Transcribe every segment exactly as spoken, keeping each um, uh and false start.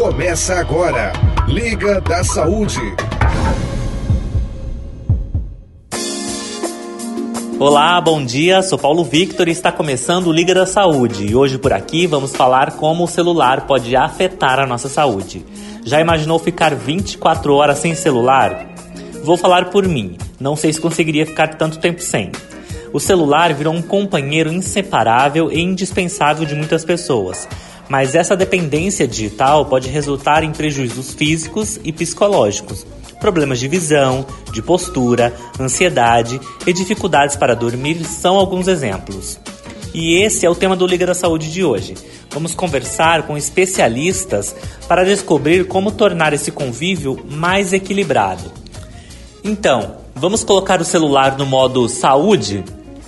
Começa agora, Liga da Saúde. Olá, bom dia, sou Paulo Victor e está começando o Liga da Saúde. E hoje por aqui vamos falar como o celular pode afetar a nossa saúde. Já imaginou ficar vinte e quatro horas sem celular? Vou falar por mim, não sei se conseguiria ficar tanto tempo sem. O celular virou um companheiro inseparável e indispensável de muitas pessoas. Mas essa dependência digital pode resultar em prejuízos físicos e psicológicos. Problemas de visão, de postura, ansiedade e dificuldades para dormir são alguns exemplos. E esse é o tema do Liga da Saúde de hoje. Vamos conversar com especialistas para descobrir como tornar esse convívio mais equilibrado. Então, vamos colocar o celular no modo saúde?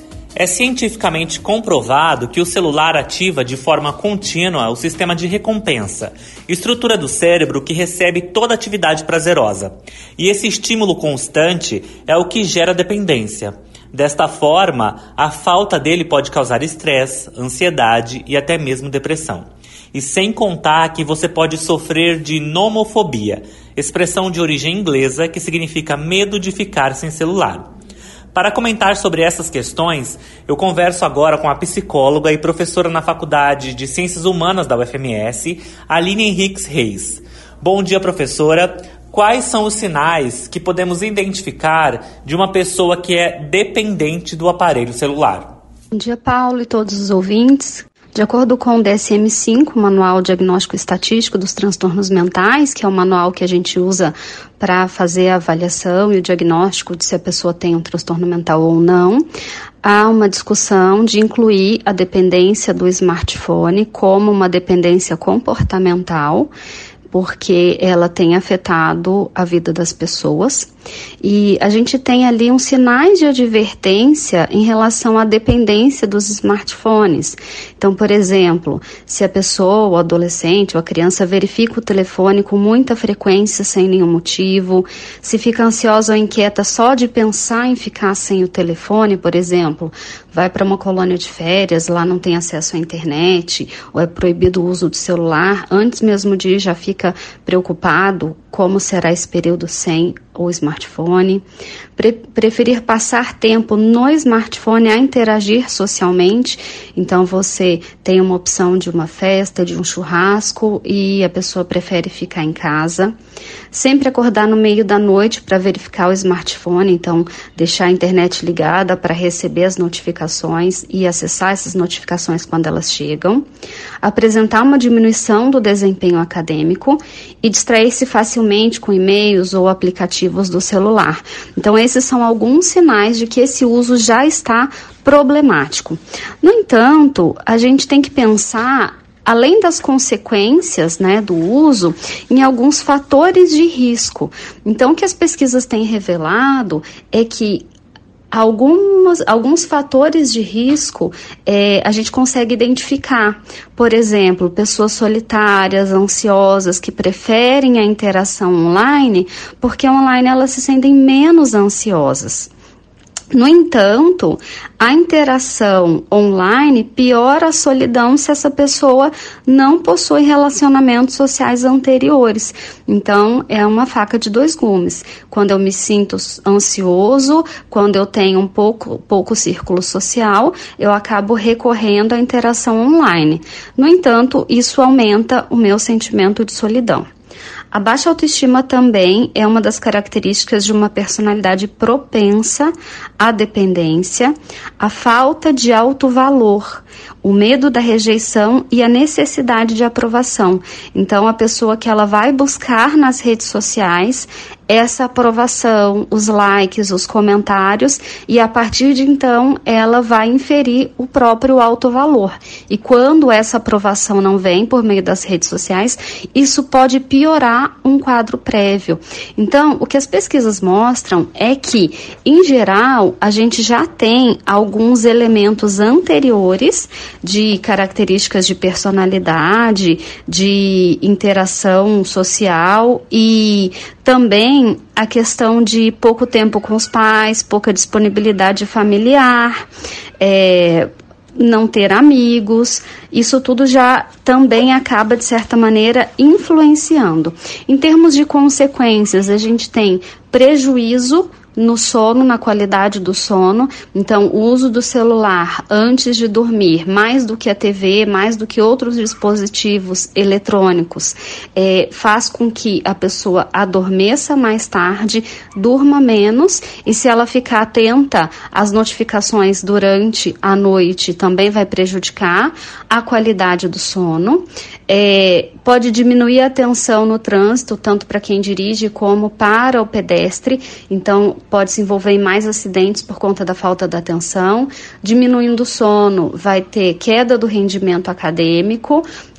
É cientificamente comprovado que o celular ativa de forma contínua o sistema de recompensa, estrutura do cérebro que recebe toda atividade prazerosa. E esse estímulo constante é o que gera dependência. Desta forma, a falta dele pode causar estresse, ansiedade e até mesmo depressão. E sem contar que você pode sofrer de nomofobia, expressão de origem inglesa que significa medo de ficar sem celular. Para comentar sobre essas questões, eu converso agora com a psicóloga e professora na Faculdade de Ciências Humanas da U F M S, Aline Henriques Reis. Bom dia, professora. Quais são os sinais que podemos identificar de uma pessoa que é dependente do aparelho celular? Bom dia, Paulo e todos os ouvintes. De acordo com o D S M cinco, o Manual Diagnóstico Estatístico dos Transtornos Mentais, que é o manual que a gente usa para fazer a avaliação e o diagnóstico de se a pessoa tem um transtorno mental ou não, há uma discussão de incluir a dependência do smartphone como uma dependência comportamental, porque ela tem afetado a vida das pessoas. E a gente tem ali uns sinais de advertência em relação à dependência dos smartphones. Então, por exemplo, se a pessoa, o adolescente ou a criança verifica o telefone com muita frequência sem nenhum motivo, se fica ansiosa ou inquieta só de pensar em ficar sem o telefone, por exemplo, vai para uma colônia de férias, lá não tem acesso à internet, ou é proibido o uso do celular, antes mesmo de ir já fica preocupado como será esse período sem o smartphone, Pre- preferir passar tempo no smartphone a interagir socialmente. Então você tem uma opção de uma festa, de um churrasco e a pessoa prefere ficar em casa. Sempre acordar no meio da noite para verificar o smartphone, então deixar a internet ligada para receber as notificações e acessar essas notificações quando elas chegam. Apresentar uma diminuição do desempenho acadêmico e distrair-se facilmente com e-mails ou aplicativos do celular. Então, esses são alguns sinais de que esse uso já está problemático. No entanto, a gente tem que pensar, além das consequências, né, do uso, em alguns fatores de risco. Então, o que as pesquisas têm revelado é que Algumas, alguns fatores de risco é, a gente consegue identificar. Por exemplo, pessoas solitárias, ansiosas, que preferem a interação online, porque online elas se sentem menos ansiosas. No entanto, a interação online piora a solidão se essa pessoa não possui relacionamentos sociais anteriores. Então, é uma faca de dois gumes. Quando eu me sinto ansioso, quando eu tenho um pouco, pouco círculo social, eu acabo recorrendo à interação online. No entanto, isso aumenta o meu sentimento de solidão. A baixa autoestima também é uma das características de uma personalidade propensa à dependência, a falta de autovalor, o medo da rejeição e a necessidade de aprovação. Então, a pessoa que ela vai buscar nas redes sociais essa aprovação, os likes, os comentários, e a partir de então ela vai inferir o próprio autovalor. E quando essa aprovação não vem por meio das redes sociais, isso pode piorar um quadro prévio. Então, o que as pesquisas mostram é que, em geral, a gente já tem alguns elementos anteriores de características de personalidade, de interação social e também a questão de pouco tempo com os pais, pouca disponibilidade familiar, é, não ter amigos, isso tudo já também acaba, de certa maneira, influenciando. Em termos de consequências, a gente tem prejuízo no sono, na qualidade do sono. Então, o uso do celular antes de dormir, mais do que a T V, mais do que outros dispositivos eletrônicos, é, faz com que a pessoa adormeça mais tarde, durma menos, e se ela ficar atenta às notificações durante a noite, também vai prejudicar a qualidade do sono. É, pode diminuir a atenção no trânsito, tanto para quem dirige como para o pedestre. Então, pode se envolver em mais acidentes por conta da falta de atenção. Diminuindo o sono, vai ter queda do rendimento acadêmico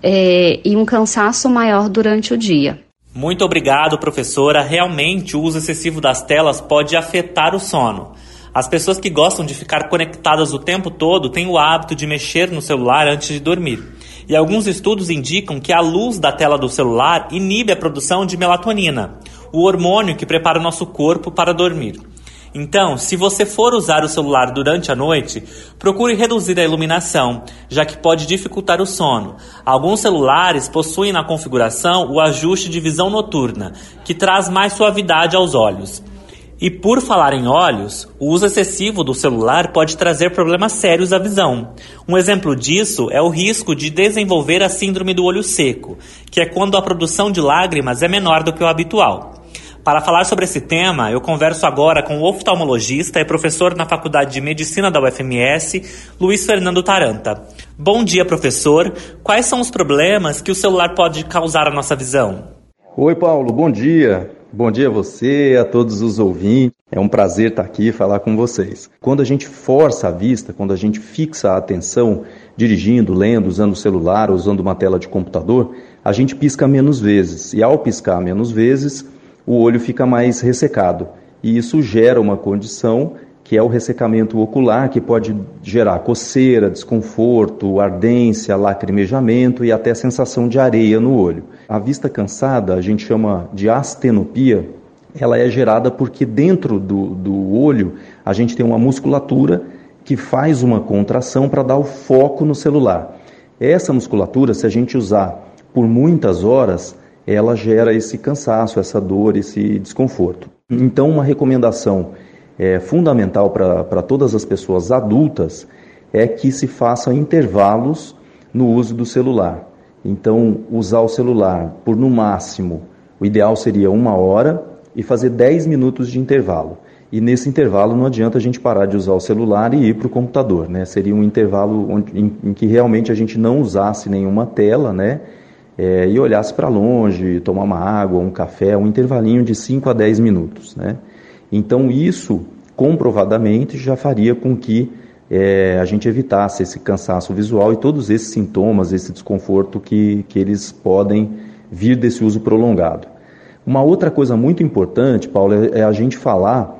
é, e um cansaço maior durante o dia. Muito obrigado, professora. Realmente, o uso excessivo das telas pode afetar o sono. As pessoas que gostam de ficar conectadas o tempo todo têm o hábito de mexer no celular antes de dormir. E alguns estudos indicam que a luz da tela do celular inibe a produção de melatonina, o hormônio que prepara o nosso corpo para dormir. Então, se você for usar o celular durante a noite, procure reduzir a iluminação, já que pode dificultar o sono. Alguns celulares possuem na configuração o ajuste de visão noturna, que traz mais suavidade aos olhos. E por falar em olhos, o uso excessivo do celular pode trazer problemas sérios à visão. Um exemplo disso é o risco de desenvolver a síndrome do olho seco, que é quando a produção de lágrimas é menor do que o habitual. Para falar sobre esse tema, eu converso agora com o oftalmologista e professor na Faculdade de Medicina da U F M S, Luiz Fernando Taranta. Bom dia, professor. Quais são os problemas que o celular pode causar à nossa visão? Oi, Paulo. Bom dia. Bom dia a você, a todos os ouvintes. É um prazer estar aqui e falar com vocês. Quando a gente força a vista, quando a gente fixa a atenção, dirigindo, lendo, usando o celular, usando uma tela de computador, a gente pisca menos vezes. E ao piscar menos vezes, o olho fica mais ressecado. E isso gera uma condição que é o ressecamento ocular, que pode gerar coceira, desconforto, ardência, lacrimejamento e até sensação de areia no olho. A vista cansada, a gente chama de astenopia, ela é gerada porque dentro do, do olho a gente tem uma musculatura que faz uma contração para dar o foco no celular. Essa musculatura, se a gente usar por muitas horas, ela gera esse cansaço, essa dor, esse desconforto. Então, uma recomendação é, fundamental para todas as pessoas adultas é que se façam intervalos no uso do celular. Então, usar o celular por, no máximo, o ideal seria uma hora e fazer dez minutos de intervalo. E nesse intervalo não adianta a gente parar de usar o celular e ir para o computador, né? Seria um intervalo onde, em, em que realmente a gente não usasse nenhuma tela, né? É, e olhasse para longe, tomar uma água, um café, um intervalinho de cinco a dez minutos, né? Então isso, comprovadamente, já faria com que é, a gente evitasse esse cansaço visual e todos esses sintomas, esse desconforto que, que eles podem vir desse uso prolongado. Uma outra coisa muito importante, Paulo, é, é a gente falar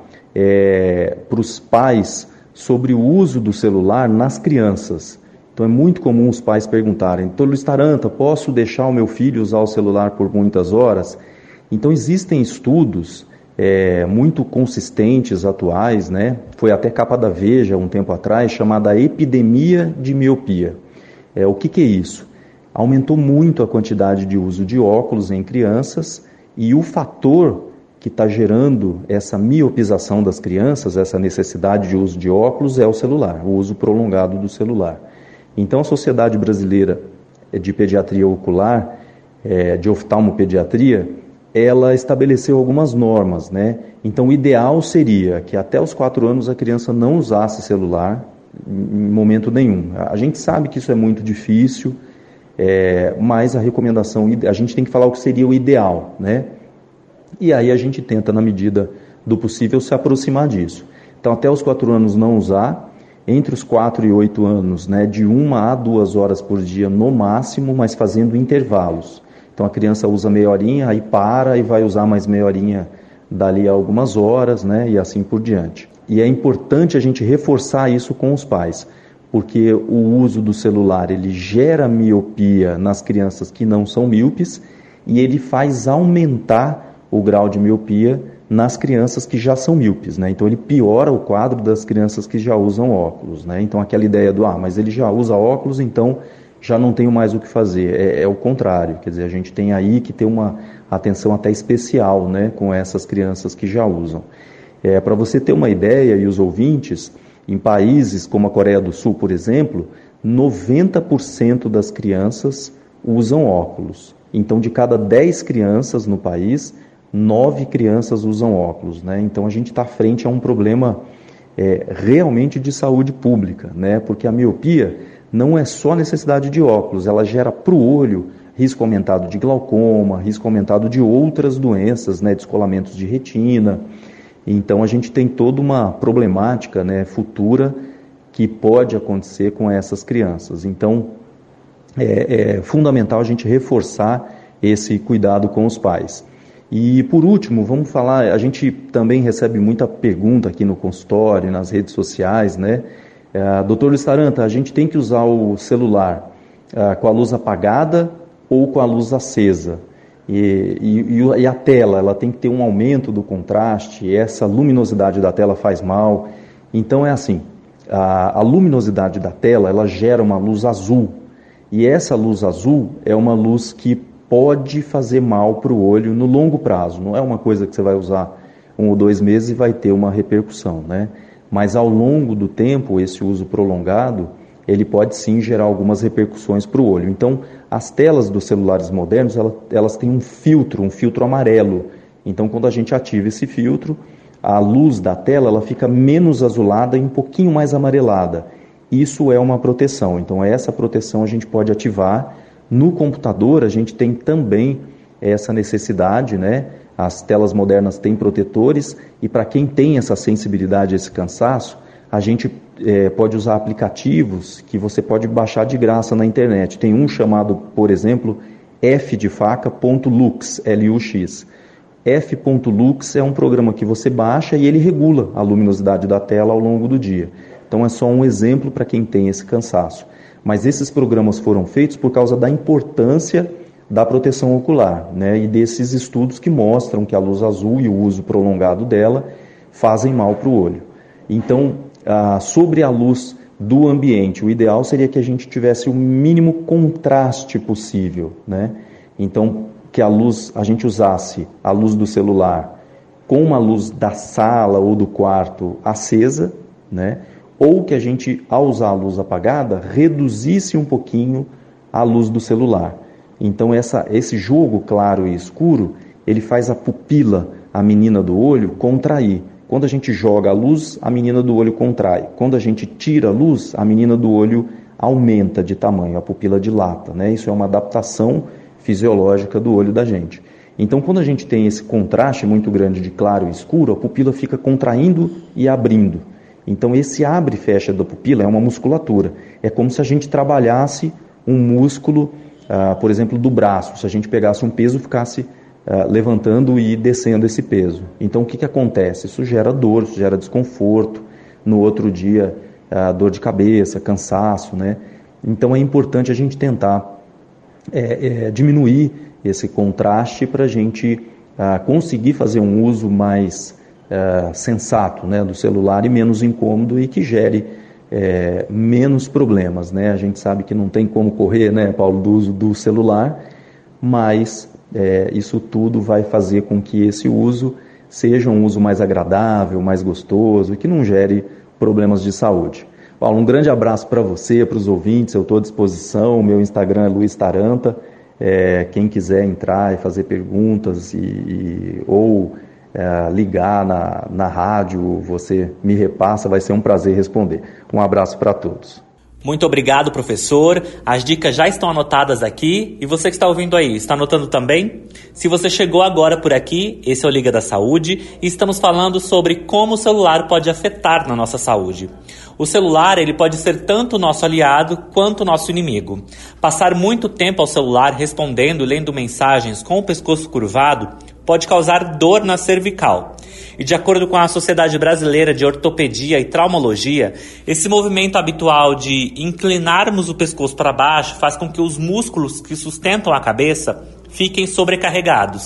é, para os pais sobre o uso do celular nas crianças. Então é muito comum os pais perguntarem: doutor Luiz Taranta, posso deixar o meu filho usar o celular por muitas horas? Então existem estudos é, muito consistentes, atuais, né? Foi até capa da Veja um tempo atrás, chamada epidemia de miopia. É, o que, que é isso? Aumentou muito a quantidade de uso de óculos em crianças e o fator que está gerando essa miopização das crianças, essa necessidade de uso de óculos, é o celular, o uso prolongado do celular. Então, a Sociedade Brasileira de Pediatria Ocular, é, de Oftalmopediatria, ela estabeleceu algumas normas, né? Então, o ideal seria que até os quatro anos a criança não usasse celular em momento nenhum. A gente sabe que isso é muito difícil, é, mas a recomendação, a gente tem que falar o que seria o ideal, né? E aí a gente tenta, na medida do possível, se aproximar disso. Então, até os quatro anos não usar. Entre os quatro e oito anos, né, de uma a duas horas por dia no máximo, mas fazendo intervalos. Então a criança usa meia horinha, aí para e vai usar mais meia horinha dali a algumas horas, né, e assim por diante. E é importante a gente reforçar isso com os pais, porque o uso do celular ele gera miopia nas crianças que não são míopes e ele faz aumentar o grau de miopia nas crianças que já são míopes, né? Então ele piora o quadro das crianças que já usam óculos, né? Então aquela ideia do, ah, mas ele já usa óculos, então já não tenho mais o que fazer. É, é o contrário, quer dizer, a gente tem aí que ter uma atenção até especial, né, com essas crianças que já usam. É, para você ter uma ideia, e os ouvintes, em países como a Coreia do Sul, por exemplo, noventa por cento das crianças usam óculos. Então, de cada dez crianças no país, nove crianças usam óculos, né? Então, a gente está frente a um problema é, realmente de saúde pública, né? Porque a miopia não é só necessidade de óculos, ela gera para o olho risco aumentado de glaucoma, risco aumentado de outras doenças, né? Descolamentos de retina. Então, a gente tem toda uma problemática, né, futura que pode acontecer com essas crianças. Então, é, é fundamental a gente reforçar esse cuidado com os pais. E, por último, vamos falar, a gente também recebe muita pergunta aqui no consultório, nas redes sociais, né? É, doutor Luiz Taranta, a gente tem que usar o celular é, com a luz apagada ou com a luz acesa? E, e, e a tela, ela tem que ter um aumento do contraste, essa luminosidade da tela faz mal. Então é assim, a, a luminosidade da tela, ela gera uma luz azul, e essa luz azul é uma luz que pode fazer mal para o olho no longo prazo. Não é uma coisa que você vai usar um ou dois meses e vai ter uma repercussão, né? Mas ao longo do tempo, esse uso prolongado, ele pode sim gerar algumas repercussões para o olho. Então, as telas dos celulares modernos, elas, elas têm um filtro, um filtro amarelo. Então, quando a gente ativa esse filtro, a luz da tela ela fica menos azulada e um pouquinho mais amarelada. Isso é uma proteção. Então, essa proteção a gente pode ativar. No computador, a gente tem também essa necessidade, né? As telas modernas têm protetores, e para quem tem essa sensibilidade, esse cansaço, a gente é, pode usar aplicativos que você pode baixar de graça na internet. Tem um chamado, por exemplo, f de faca ponto lux, L U X. f ponto lux é um programa que você baixa e ele regula a luminosidade da tela ao longo do dia. Então é só um exemplo para quem tem esse cansaço. Mas esses programas foram feitos por causa da importância da proteção ocular, né? E desses estudos que mostram que a luz azul e o uso prolongado dela fazem mal para o olho. Então, ah, sobre a luz do ambiente, o ideal seria que a gente tivesse o mínimo contraste possível, né? Então, que a luz, a gente usasse a luz do celular com uma luz da sala ou do quarto acesa, né? Ou que a gente, ao usar a luz apagada, reduzisse um pouquinho a luz do celular. Então, essa, esse jogo claro e escuro, ele faz a pupila, a menina do olho, contrair. Quando a gente joga a luz, a menina do olho contrai. Quando a gente tira a luz, a menina do olho aumenta de tamanho, a pupila dilata, né? Isso é uma adaptação fisiológica do olho da gente. Então, quando a gente tem esse contraste muito grande de claro e escuro, a pupila fica contraindo e abrindo. Então, esse abre e fecha da pupila é uma musculatura. É como se a gente trabalhasse um músculo, ah, por exemplo, do braço. Se a gente pegasse um peso e ficasse ah, levantando e descendo esse peso. Então, o que, que acontece? Isso gera dor, isso gera desconforto. No outro dia, ah, dor de cabeça, cansaço, né? Então, é importante a gente tentar é, é, diminuir esse contraste para a gente ah, conseguir fazer um uso mais Uh, sensato, né, do celular e menos incômodo e que gere é, menos problemas, né? A gente sabe que não tem como correr, né, Paulo, do uso do celular, mas é, isso tudo vai fazer com que esse uso seja um uso mais agradável, mais gostoso e que não gere problemas de saúde. Paulo, um grande abraço para você, para os ouvintes, eu estou à disposição, meu Instagram é Luiz Taranta, é, quem quiser entrar e fazer perguntas e, e, ou É, ligar na, na rádio, você me repassa, vai ser um prazer responder. Um abraço para todos. Muito obrigado, professor. As dicas já estão anotadas aqui. E você que está ouvindo aí, está anotando também? Se você chegou agora por aqui, esse é o Liga da Saúde e estamos falando sobre como o celular pode afetar na nossa saúde. O celular ele pode ser tanto nosso aliado quanto nosso inimigo. Passar muito tempo ao celular respondendo e lendo mensagens com o pescoço curvado pode causar dor na cervical. E de acordo com a Sociedade Brasileira de Ortopedia e Traumologia, esse movimento habitual de inclinarmos o pescoço para baixo faz com que os músculos que sustentam a cabeça fiquem sobrecarregados.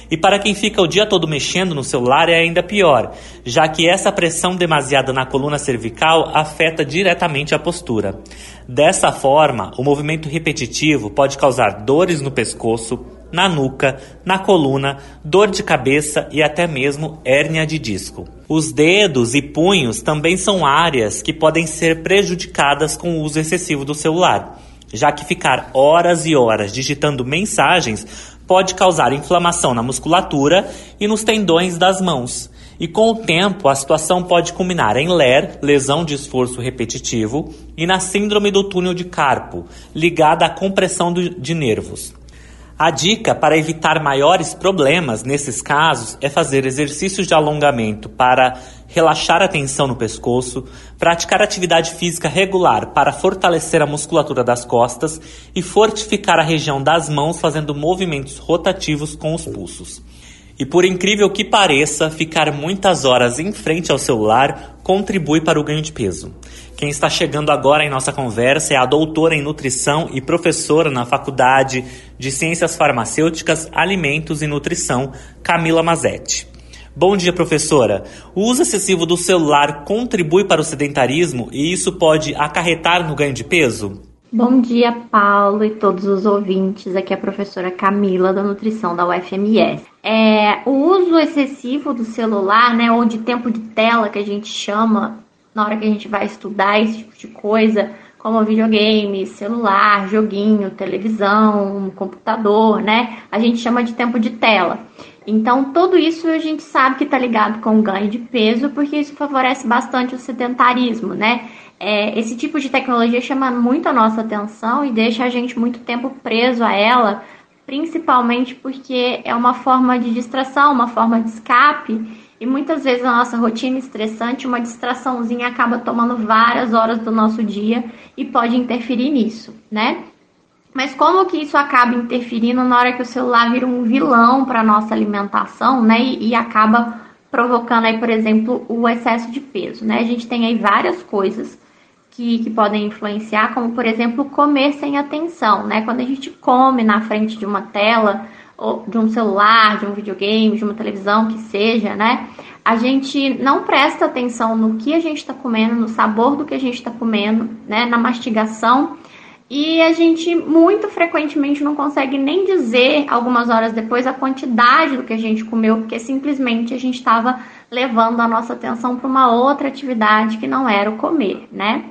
E para quem fica o dia todo mexendo no celular é ainda pior, já que essa pressão demasiada na coluna cervical afeta diretamente a postura. Dessa forma, o movimento repetitivo pode causar dores no pescoço, na nuca, na coluna, dor de cabeça e até mesmo hérnia de disco. Os dedos e punhos também são áreas que podem ser prejudicadas com o uso excessivo do celular, já que ficar horas e horas digitando mensagens pode causar inflamação na musculatura e nos tendões das mãos. E com o tempo, a situação pode culminar em L E R, lesão de esforço repetitivo, e na síndrome do túnel de carpo, ligada à compressão do, de nervos. A dica para evitar maiores problemas nesses casos é fazer exercícios de alongamento para relaxar a tensão no pescoço, praticar atividade física regular para fortalecer a musculatura das costas e fortificar a região das mãos fazendo movimentos rotativos com os pulsos. E por incrível que pareça, ficar muitas horas em frente ao celular contribui para o ganho de peso. Quem está chegando agora em nossa conversa é a doutora em nutrição e professora na Faculdade de Ciências Farmacêuticas, Alimentos e Nutrição, Camila Mazzetti. Bom dia, professora. O uso excessivo do celular contribui para o sedentarismo e isso pode acarretar no ganho de peso? Bom dia, Paulo e todos os ouvintes. Aqui é a professora Camila, da Nutrição da U F M S. É, o uso excessivo do celular, né, ou de tempo de tela, que a gente chama, na hora que a gente vai estudar esse tipo de coisa, como videogame, celular, joguinho, televisão, computador, né, a gente chama de tempo de tela. Então, tudo isso a gente sabe que está ligado com o ganho de peso, porque isso favorece bastante o sedentarismo, né? É, esse tipo de tecnologia chama muito a nossa atenção e deixa a gente muito tempo preso a ela, principalmente porque é uma forma de distração, uma forma de escape, e muitas vezes na nossa rotina estressante, uma distraçãozinha acaba tomando várias horas do nosso dia e pode interferir nisso, né? Mas como que isso acaba interferindo na hora que o celular vira um vilão para a nossa alimentação, né? E, e acaba provocando aí, por exemplo, o excesso de peso, né? A gente tem aí várias coisas que, que podem influenciar, como, por exemplo, comer sem atenção, né? Quando a gente come na frente de uma tela, ou de um celular, de um videogame, de uma televisão, que seja, né? A gente não presta atenção no que a gente está comendo, no sabor do que a gente está comendo, né? Na mastigação. E a gente muito frequentemente não consegue nem dizer, algumas horas depois, a quantidade do que a gente comeu, porque simplesmente a gente estava levando a nossa atenção para uma outra atividade que não era o comer, né?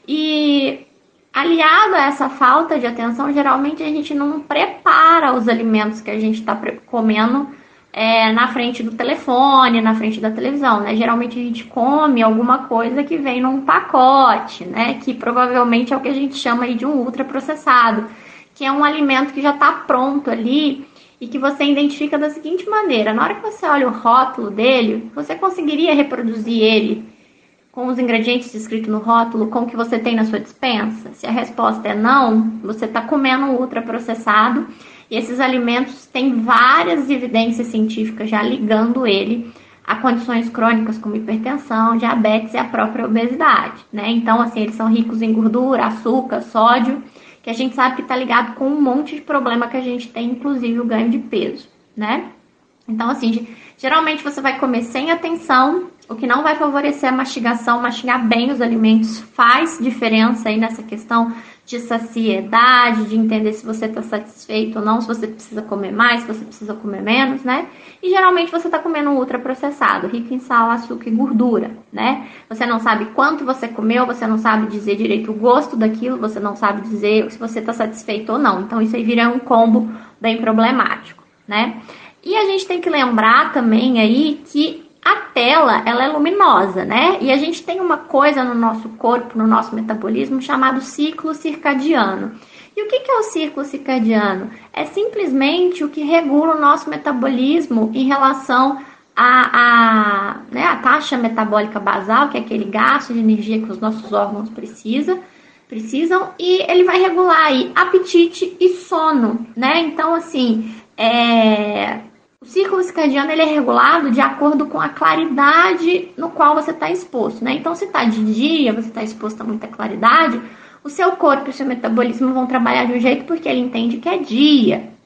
E aliado a essa falta de atenção, geralmente a gente não prepara os alimentos que a gente está comendo é, na frente do telefone, na frente da televisão, né? Geralmente a gente come alguma coisa que vem num pacote, né? Que provavelmente é o que a gente chama aí de um ultraprocessado, que é um alimento que já está pronto ali e que você identifica da seguinte maneira: na hora que você olha o rótulo dele, você conseguiria reproduzir ele com os ingredientes descritos no rótulo, com o que você tem na sua despensa? Se a resposta é não, você está comendo um ultraprocessado. E esses alimentos têm várias evidências científicas já ligando ele a condições crônicas como hipertensão, diabetes e a própria obesidade, né? Então, assim, eles são ricos em gordura, açúcar, sódio, que a gente sabe que está ligado com um monte de problema que a gente tem, inclusive o ganho de peso, né? Então, assim, geralmente você vai comer sem atenção, o que não vai favorecer a mastigação. Mastigar bem os alimentos faz diferença aí nessa questão de saciedade, de entender se você está satisfeito ou não, se você precisa comer mais, se você precisa comer menos, né? E geralmente você está comendo um ultraprocessado, rico em sal, açúcar e gordura, né? Você não sabe quanto você comeu, você não sabe dizer direito o gosto daquilo, você não sabe dizer se você está satisfeito ou não. Então isso aí vira um combo bem problemático, né? E a gente tem que lembrar também aí que a tela, ela é luminosa, né? E a gente tem uma coisa no nosso corpo, no nosso metabolismo, chamado ciclo circadiano. E o que é o ciclo circadiano? É simplesmente o que regula o nosso metabolismo em relação à, à, né, à taxa metabólica basal, que é aquele gasto de energia que os nossos órgãos precisa, precisam, e ele vai regular aí apetite e sono, né? Então, assim, é... o ciclo circadiano ele é regulado de acordo com a claridade no qual você está exposto, né? Então, se está de dia, você está exposto a muita claridade, o seu corpo e o seu metabolismo vão trabalhar de um jeito porque ele entende que é dia.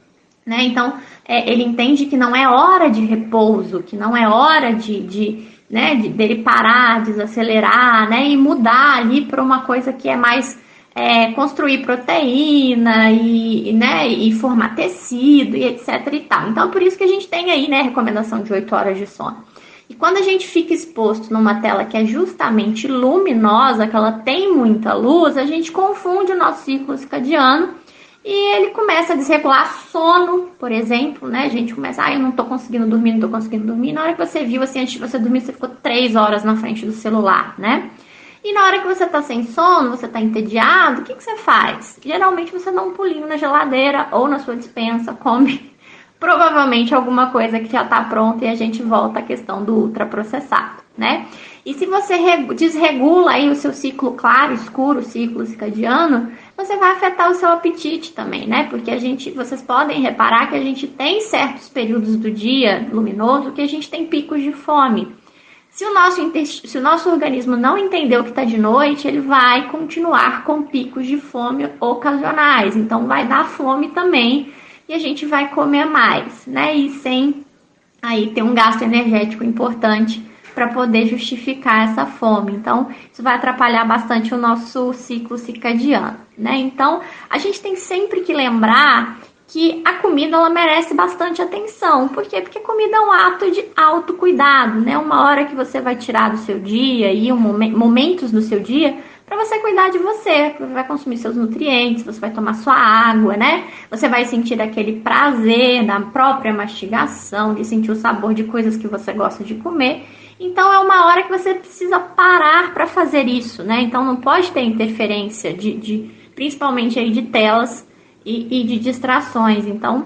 né? Então, é, ele entende que não é hora de repouso, que não é hora de, de, né, de dele parar, desacelerar, né, e mudar ali para uma coisa que é mais é, construir proteína e, né, e formar tecido e etc e tal. Então, por isso que a gente tem aí, né, a recomendação de oito horas de sono. E quando a gente fica exposto numa tela que é justamente luminosa, que ela tem muita luz, a gente confunde o nosso ciclo circadiano e ele começa a desregular sono, por exemplo, né? A gente começa, ah, eu não tô conseguindo dormir, não tô conseguindo dormir. Na hora que você viu, assim, antes de você dormir, você ficou três horas na frente do celular, né? E na hora que você tá sem sono, você tá entediado, o que que você faz? Geralmente você dá um pulinho na geladeira ou na sua despensa, come provavelmente alguma coisa que já tá pronta e a gente volta à questão do ultraprocessado, né? E se você desregula aí o seu ciclo claro, escuro, ciclo circadiano, você vai afetar o seu apetite também, né? Porque a gente, vocês podem reparar que a gente tem certos períodos do dia luminoso que a gente tem picos de fome. Se o nosso, se o nosso organismo não entendeu que está de noite, ele vai continuar com picos de fome ocasionais. Então vai dar fome também e a gente vai comer mais, né? E sem aí ter um gasto energético importante para poder justificar essa fome. Então, isso vai atrapalhar bastante o nosso ciclo circadiano, né? Então, a gente tem sempre que lembrar que a comida, ela merece bastante atenção. Por quê? Porque comida é um ato de autocuidado, né? Uma hora que você vai tirar do seu dia e um momen- momentos do seu dia para você cuidar de você, você vai consumir seus nutrientes, você vai tomar sua água, né? Você vai sentir aquele prazer da própria mastigação, de sentir o sabor de coisas que você gosta de comer. Então, é uma hora que você precisa parar para fazer isso, né? Então, não pode ter interferência, de, de, principalmente aí de telas e, e de distrações. Então,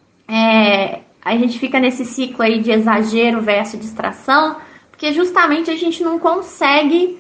é, a gente fica nesse ciclo aí de exagero versus distração, porque justamente a gente não consegue,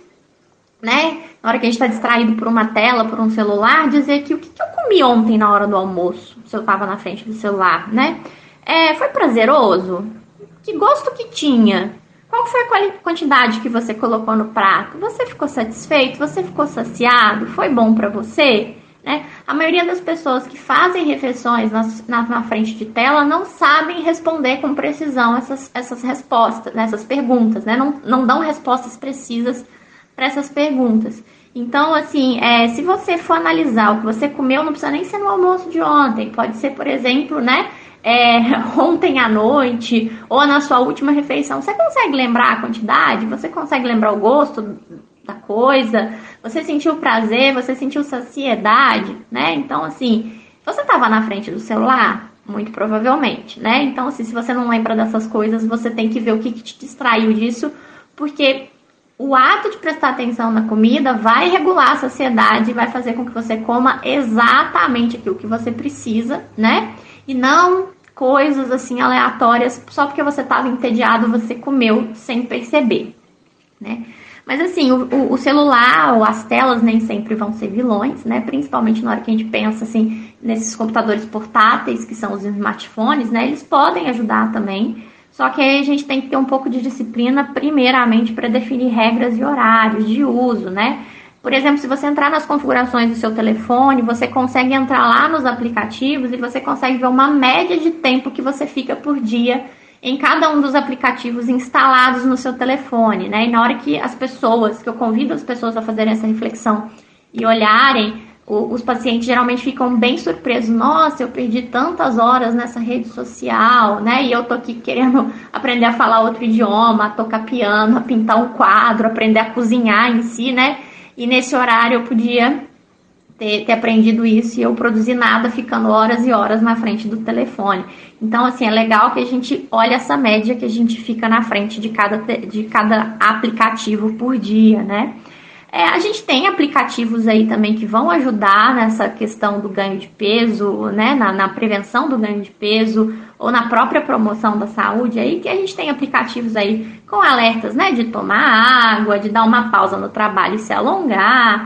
né? Na hora que a gente está distraído por uma tela, por um celular, dizer que o que, que eu comi ontem na hora do almoço, se eu estava na frente do celular, né? É, foi prazeroso? Que gosto que tinha? Qual foi a quantidade que você colocou no prato? Você ficou satisfeito? Você ficou saciado? Foi bom para você? Né? A maioria das pessoas que fazem refeições na, na, na frente de tela não sabem responder com precisão essas, essas respostas, essas perguntas, né? Não, não dão respostas precisas para essas perguntas. Então, assim, é, se você for analisar o que você comeu, não precisa nem ser no almoço de ontem. Pode ser, por exemplo, né? É, ontem à noite ou na sua última refeição. Você consegue lembrar a quantidade? Você consegue lembrar o gosto da coisa? Você sentiu prazer? Você sentiu saciedade? Né? Então, assim, você estava na frente do celular? Muito provavelmente, né? Então, assim, se você não lembra dessas coisas, você tem que ver o que, que te distraiu disso, porque o ato de prestar atenção na comida vai regular a saciedade e vai fazer com que você coma exatamente aquilo que você precisa, né? E não coisas assim aleatórias, só porque você estava entediado, você comeu sem perceber, né? Mas assim, o, o celular ou as telas nem sempre vão ser vilões, né? Principalmente na hora que a gente pensa assim, nesses computadores portáteis, que são os smartphones, né? Eles podem ajudar também, só que aí a gente tem que ter um pouco de disciplina, primeiramente, para definir regras e horários de uso, né? Por exemplo, se você entrar nas configurações do seu telefone, você consegue entrar lá nos aplicativos e você consegue ver uma média de tempo que você fica por dia em cada um dos aplicativos instalados no seu telefone, né? E na hora que as pessoas, que eu convido as pessoas a fazerem essa reflexão e olharem, o, os pacientes geralmente ficam bem surpresos. Nossa, eu perdi tantas horas nessa rede social, né? E eu tô aqui querendo aprender a falar outro idioma, a tocar piano, a pintar um quadro, aprender a cozinhar em si, né? E nesse horário eu podia ter, ter aprendido isso e eu produzi nada, ficando horas e horas na frente do telefone. Então, assim, é legal que a gente olhe essa média que a gente fica na frente de cada, de cada aplicativo por dia, né? É, a gente tem aplicativos aí também que vão ajudar nessa questão do ganho de peso, né? Na, na prevenção do ganho de peso ou na própria promoção da saúde, aí que a gente tem aplicativos aí com alertas, né, de tomar água, de dar uma pausa no trabalho e se alongar,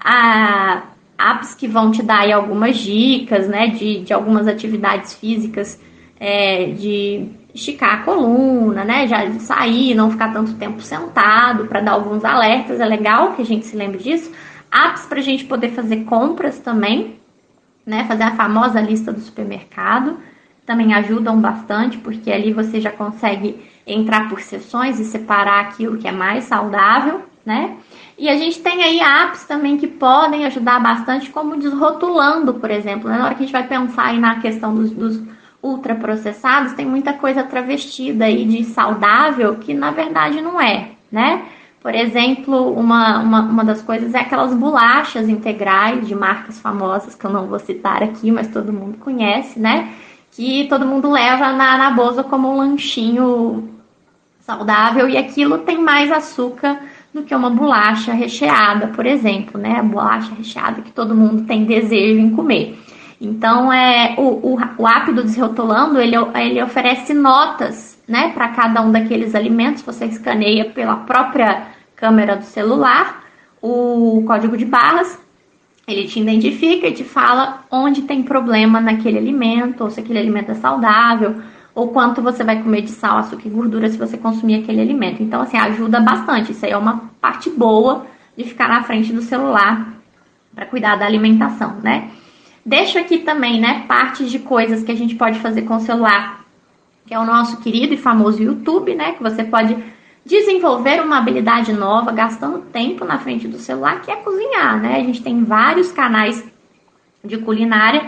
a, apps que vão te dar aí algumas dicas, né, de, de algumas atividades físicas, é, de esticar a coluna, né, já de sair, não ficar tanto tempo sentado, para dar alguns alertas. É legal que a gente se lembre disso. Apps para a gente poder fazer compras também, né, fazer a famosa lista do supermercado. também ajudam bastante, porque ali você já consegue entrar por sessões e separar aquilo que é mais saudável, né? E a gente tem aí apps também que podem ajudar bastante, como Desrotulando, por exemplo, né? Na hora que a gente vai pensar aí na questão dos, dos ultraprocessados, tem muita coisa travestida aí de saudável que na verdade não é, né? Por exemplo, uma, uma, uma das coisas é aquelas bolachas integrais de marcas famosas, que eu não vou citar aqui, mas todo mundo conhece, né? Que todo mundo leva na, na bolsa como um lanchinho saudável, e aquilo tem mais açúcar do que uma bolacha recheada, por exemplo, né? A bolacha recheada que todo mundo tem desejo em comer. Então, é, o, o, o app do Desrotulando, ele, ele oferece notas, né, para cada um daqueles alimentos. Você escaneia pela própria câmera do celular o código de barras, ele te identifica e te fala onde tem problema naquele alimento, ou se aquele alimento é saudável, ou quanto você vai comer de sal, açúcar e gordura se você consumir aquele alimento. Então, assim, ajuda bastante. Isso aí é uma parte boa de ficar na frente do celular para cuidar da alimentação, né? Deixo aqui também, né, partes de coisas que a gente pode fazer com o celular, que é o nosso querido e famoso YouTube, né, que você pode desenvolver uma habilidade nova gastando tempo na frente do celular, que é cozinhar, né? A gente tem vários canais de culinária,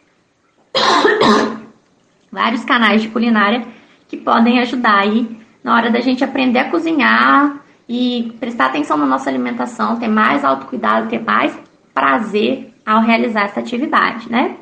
vários canais de culinária que podem ajudar aí na hora da gente aprender a cozinhar e prestar atenção na nossa alimentação, ter mais autocuidado, ter mais prazer ao realizar essa atividade, né?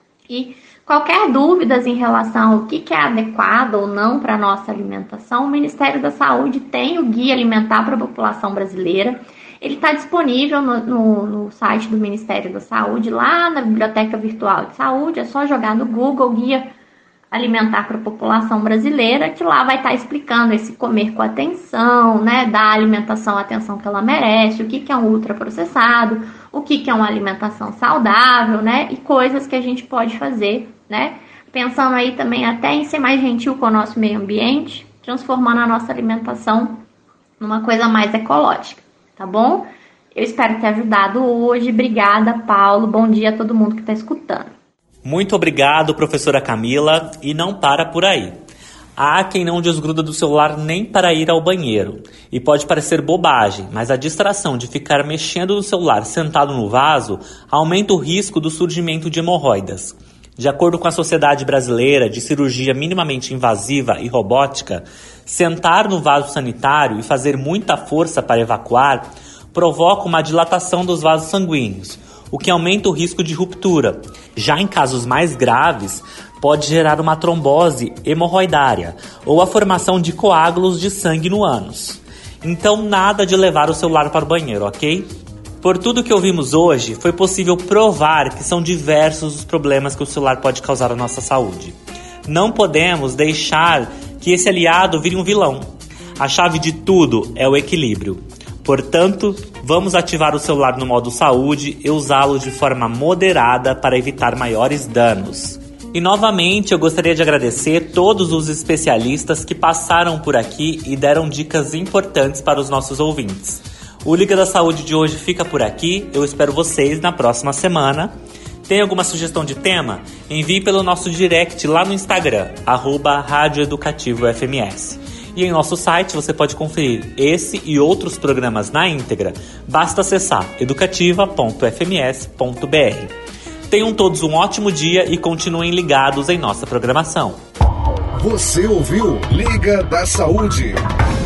E qualquer dúvidas em relação ao que é adequado ou não para a nossa alimentação, o Ministério da Saúde tem o Guia Alimentar para a População Brasileira. Ele está disponível no, no, no site do Ministério da Saúde, lá na Biblioteca Virtual de Saúde. É só jogar no Google Guia Alimentar para a População Brasileira, que lá vai estar explicando esse comer com atenção, né, dar alimentação a atenção que ela merece, o que, que é um ultraprocessado, o que, que é uma alimentação saudável, né, e coisas que a gente pode fazer, né, pensando aí também até em ser mais gentil com o nosso meio ambiente, transformando a nossa alimentação numa coisa mais ecológica, tá bom? Eu espero ter ajudado hoje. Obrigada, Paulo. Bom dia a todo mundo que está escutando. Muito obrigado, professora Camila, e não para por aí. Há quem não desgruda do celular nem para ir ao banheiro. E pode parecer bobagem, mas a distração de ficar mexendo no celular sentado no vaso aumenta o risco do surgimento de hemorroidas. De acordo com a Sociedade Brasileira de Cirurgia Minimamente Invasiva e Robótica, sentar no vaso sanitário e fazer muita força para evacuar provoca uma dilatação dos vasos sanguíneos, o que aumenta o risco de ruptura. Já em casos mais graves, pode gerar uma trombose hemorroidária ou a formação de coágulos de sangue no ânus. Então, nada de levar o celular para o banheiro, ok? Por tudo que ouvimos hoje, foi possível provar que são diversos os problemas que o celular pode causar à nossa saúde. Não podemos deixar que esse aliado vire um vilão. A chave de tudo é o equilíbrio. Portanto, vamos ativar o celular no modo saúde e usá-lo de forma moderada para evitar maiores danos. E novamente eu gostaria de agradecer todos os especialistas que passaram por aqui e deram dicas importantes para os nossos ouvintes. O Liga da Saúde de hoje fica por aqui, eu espero vocês na próxima semana. Tem alguma sugestão de tema? Envie pelo nosso direct lá no Instagram, arroba Rádio Educativo F M S. E em nosso site você pode conferir esse e outros programas na íntegra. Basta acessar educativa ponto f m s ponto b r. Tenham todos um ótimo dia e continuem ligados em nossa programação. Você ouviu Liga da Saúde.